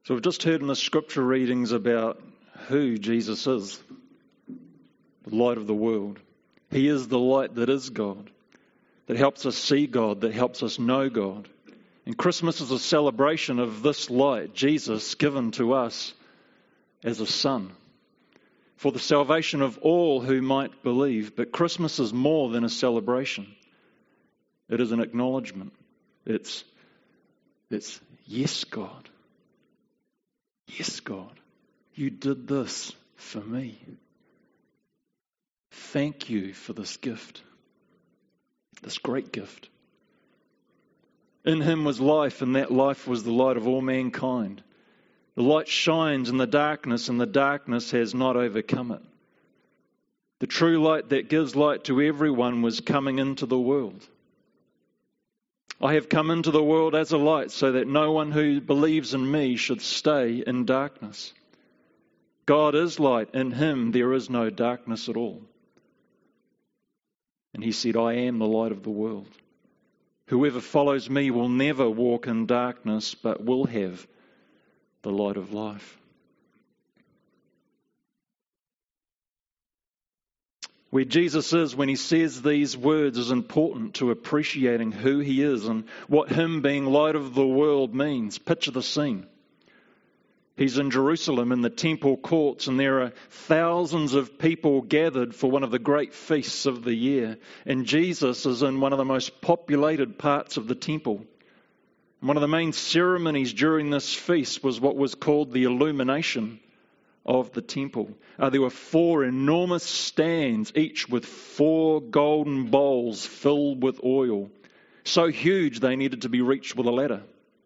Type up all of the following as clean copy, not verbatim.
So we've just heard in the scripture readings about who Jesus is, the light of the world. He is the light that is God, that helps us see God, that helps us know God. And Christmas is a celebration of this light, Jesus, given to us as a son, for the salvation of all who might believe. But Christmas is more than a celebration. It is an acknowledgement. It's yes, God. Yes, God. You did this for me. Thank you for this gift. This great gift. In him was life, and that life was the light of all mankind. The light shines in the darkness, and the darkness has not overcome it. The true light that gives light to everyone was coming into the world. I have come into the world as a light, so that no one who believes in me should stay in darkness. God is light. In him there is no darkness at all. And he said, I am the light of the world. Whoever follows me will never walk in darkness, but will have the light of life. Where Jesus is when he says these words is important to appreciating who he is and what him being light of the world means. Picture the scene. He's in Jerusalem in the temple courts, and there are thousands of people gathered for one of the great feasts of the year. And Jesus is in one of the most populated parts of the temple. One of the main ceremonies during this feast was what was called the illumination of the temple. There were 4 enormous stands, each with 4 golden bowls filled with oil. So huge they needed to be reached with a ladder.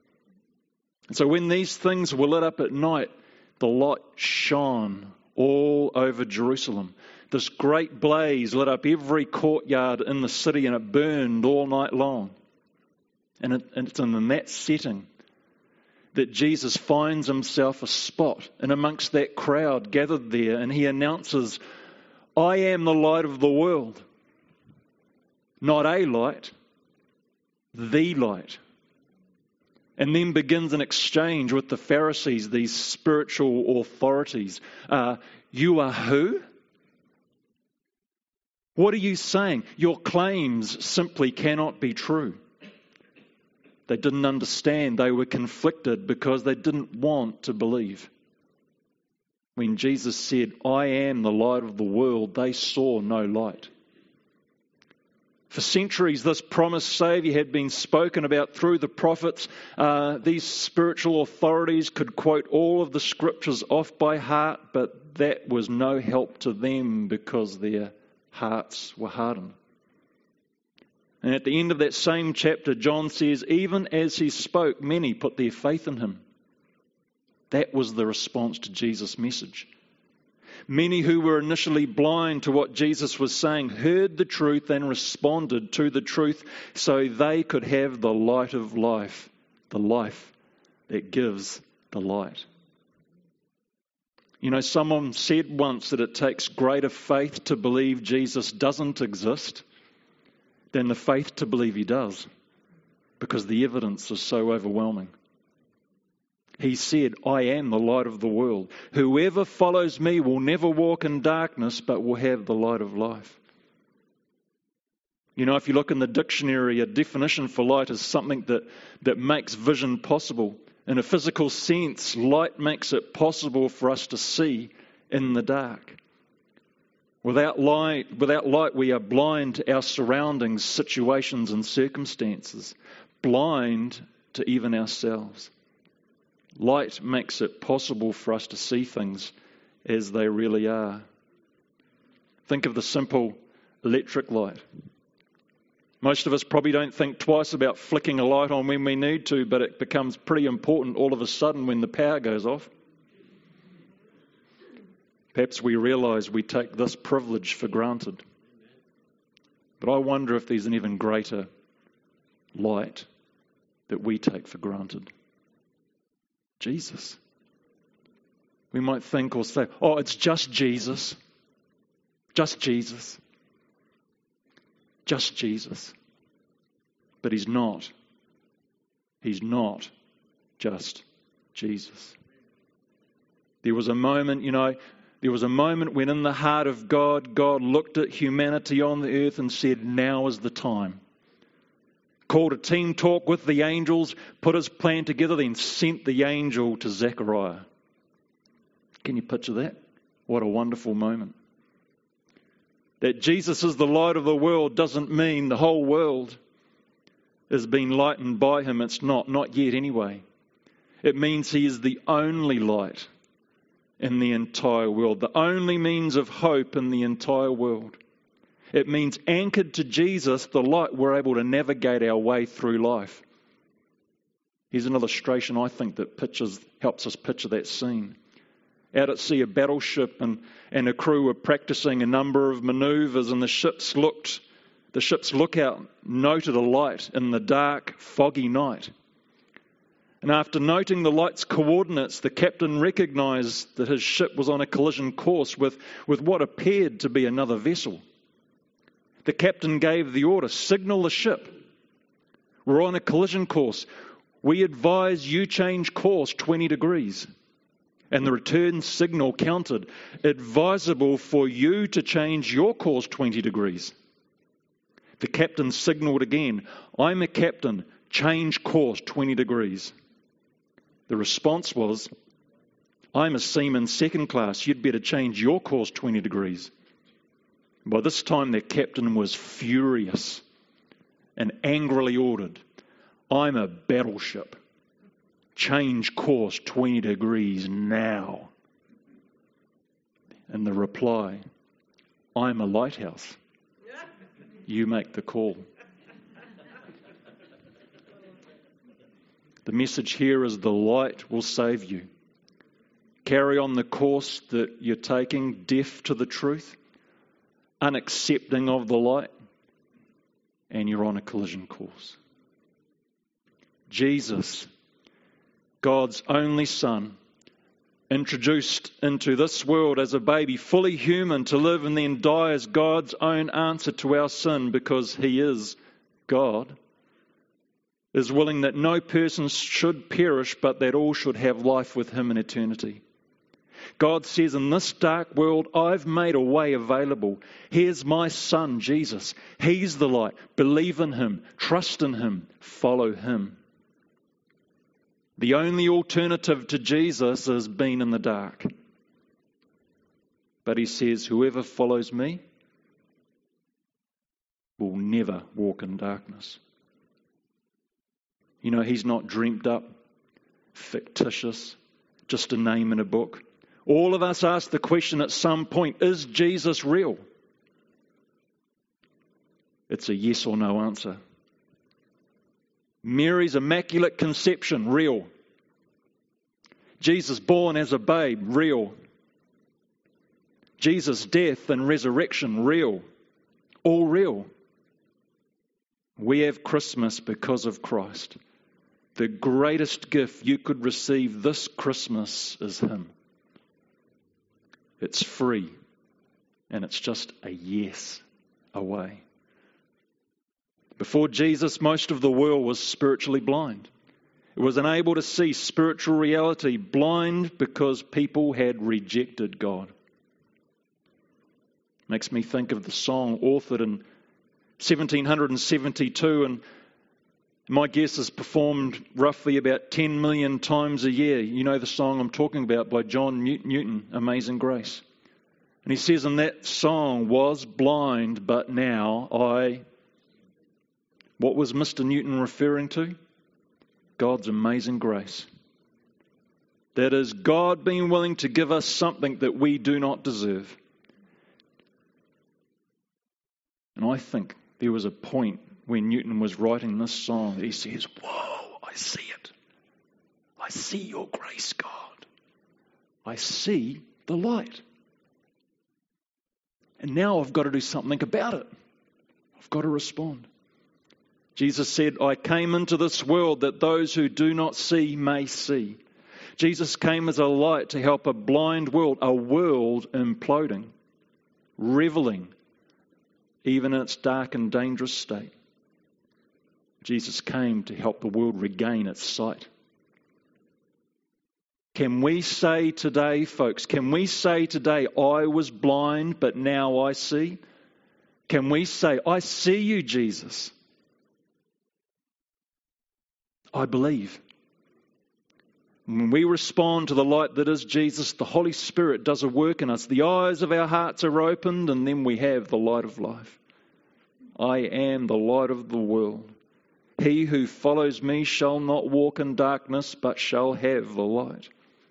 And so when these things were lit up at night, the light shone all over Jerusalem. This great blaze lit up every courtyard in the city, and it burned all night long. And it's in that setting that Jesus finds himself a spot in amongst that crowd gathered there, and he announces, I am the light of the world. Not a light, the light. And then begins an exchange with the Pharisees, these spiritual authorities. You are who? What are you saying? Your claims simply cannot be true. They didn't understand. They were conflicted because they didn't want to believe. When Jesus said, I am the light of the world, they saw no light. For centuries, this promised Saviour had been spoken about through the prophets. These spiritual authorities could quote all of the scriptures off by heart, but that was no help to them because their hearts were hardened. And at the end of that same chapter, John says, even as he spoke, many put their faith in him. That was the response to Jesus' message. Many who were initially blind to what Jesus was saying heard the truth and responded to the truth so they could have the light of life, the life that gives the light. You know, someone said once that it takes greater faith to believe Jesus doesn't exist than the faith to believe he does, because the evidence is so overwhelming. He said, I am the light of the world. Whoever follows me will never walk in darkness, but will have the light of life. You know, if you look in the dictionary, a definition for light is something that makes vision possible. In a physical sense, light makes it possible for us to see in the dark. Without light, we are blind to our surroundings, situations and circumstances, blind to even ourselves. Light makes it possible for us to see things as they really are. Think of the simple electric light. Most of us probably don't think twice about flicking a light on when we need to, but it becomes pretty important all of a sudden when the power goes off. Perhaps we realise we take this privilege for granted. But I wonder if there's an even greater light that we take for granted. Jesus. We might think or say, oh, it's just Jesus. Just Jesus. Just Jesus. But he's not. He's not just Jesus. There was a moment, when in the heart of God, God looked at humanity on the earth and said, now is the time. Called a team talk with the angels, put his plan together, then sent the angel to Zechariah. Can you picture that? What a wonderful moment. That Jesus is the light of the world doesn't mean the whole world is being lightened by him. It's not yet anyway. It means he is the only light in the entire world, the only means of hope in the entire world. It means anchored to Jesus, the light, we're able to navigate our way through life. Here's an illustration, I think, that helps us picture that scene. Out at sea, a battleship and a crew were practicing a number of manoeuvres, and the ship's lookout noted a light in the dark, foggy night. And after noting the light's coordinates, the captain recognised that his ship was on a collision course with what appeared to be another vessel. The captain gave the order, signal the ship. We're on a collision course. We advise you change course 20 degrees. And the return signal counted, advisable for you to change your course 20 degrees. The captain signalled again, I'm a captain, change course 20 degrees. The response was, I'm a seaman second class, you'd better change your course 20 degrees. By this time the captain was furious and angrily ordered, I'm a battleship. Change course 20 degrees now. And the reply, I'm a lighthouse. You make the call. The message here is the light will save you. Carry on the course that you're taking, deaf to the truth, unaccepting of the light, and you're on a collision course. Jesus, God's only Son, introduced into this world as a baby, fully human, to live and then die as God's own answer to our sin because he is God, is willing that no person should perish but that all should have life with him in eternity. God says, in this dark world, I've made a way available. Here's my Son, Jesus. He's the light. Believe in him. Trust in him. Follow him. The only alternative to Jesus is being in the dark. But he says, whoever follows me will never walk in darkness. You know, he's not dreamt up, fictitious, just a name in a book. All of us ask the question at some point, is Jesus real? It's a yes or no answer. Mary's immaculate conception, real. Jesus born as a babe, real. Jesus' death and resurrection, real. All real. We have Christmas because of Christ. The greatest gift you could receive this Christmas is him. It's free, and it's just a yes away. Before Jesus, most of the world was spiritually blind. It was unable to see spiritual reality, blind because people had rejected God. Makes me think of the song authored in 1772, and my guess is performed roughly about 10 million times a year. You know the song I'm talking about by John Newton, Amazing Grace. And he says in that song, was blind, but now I... What was Mr. Newton referring to? God's amazing grace. That is, God being willing to give us something that we do not deserve. And I think there was a point when Newton was writing this song that he says, whoa, I see it. I see your grace, God. I see the light. And now I've got to do something about it. I've got to respond. Jesus said, I came into this world that those who do not see may see. Jesus came as a light to help a blind world, a world imploding, reveling, even in its dark and dangerous state. Jesus came to help the world regain its sight. Can we say today, folks, can we say today, I was blind, but now I see? Can we say, I see you, Jesus. I believe. When we respond to the light that is Jesus, the Holy Spirit does a work in us. The eyes of our hearts are opened, and then we have the light of life. I am the light of the world. He who follows me shall not walk in darkness, but shall have the light.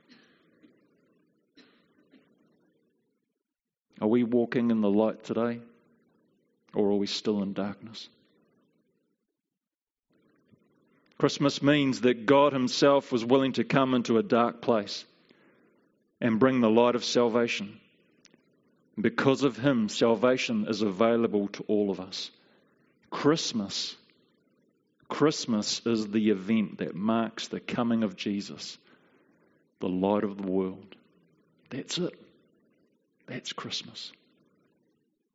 Are we walking in the light today, or are we still in darkness? Christmas means that God himself was willing to come into a dark place and bring the light of salvation. Because of him, salvation is available to all of us. Christmas is the event that marks the coming of Jesus, the light of the world. That's it. That's Christmas.